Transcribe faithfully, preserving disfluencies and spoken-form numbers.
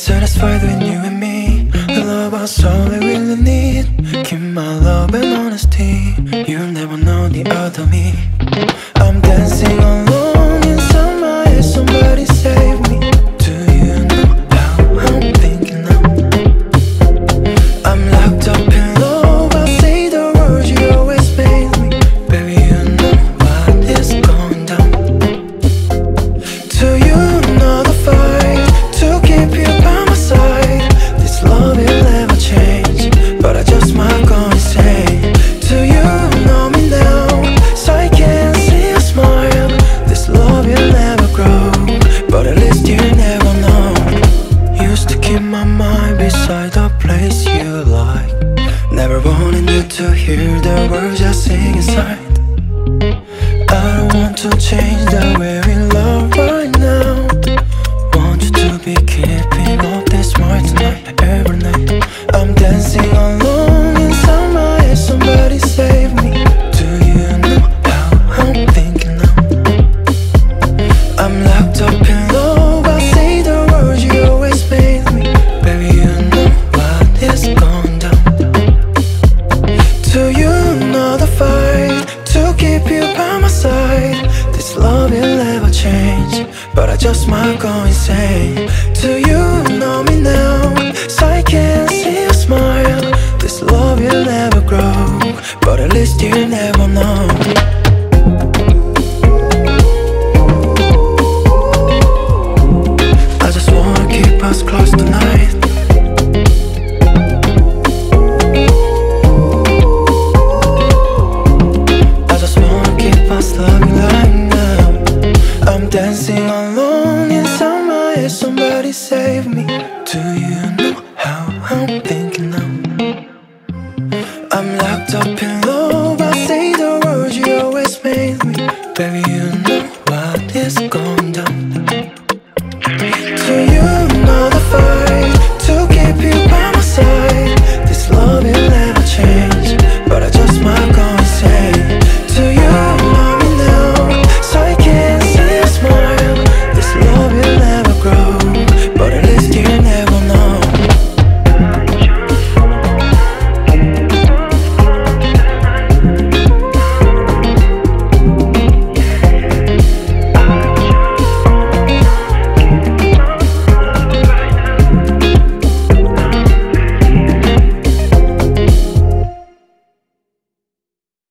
satisfied with you and me. The love was all I really need. Keep my love and honesty. You'll never know the other me. I'm dancing alone inside my head. Somebody save me. Do you know how I'm thinking now? I'm locked up in love. I say the words you always made me. Baby, you know what is going down. Do you know the fight to keep you by my side? This love will never change, but I just might go insane. Do you know me now? So I can see a smile. This love will never grow, but at least you never know. Used to keep my mind beside the place you like. Never wanted you to hear the words I sing inside. I don't want to change the way we love right now. Want you to be keeping up this smart tonight, every night. I'm dancing alone inside my head. Somebody save me. Do you know how I'm thinking now? I'm locked up in love. I say the words you always made me. Baby, you know what is going down. Do you know the fight to keep you by my side? This love will never change, but I just might go insane. Do you know me now? So I can see a smile. This love will never grow, but at least you never know. I just wanna keep us close tonight. I just wanna keep us loving right now. I'm dancing alone inside my head. Somebody save me. Do you know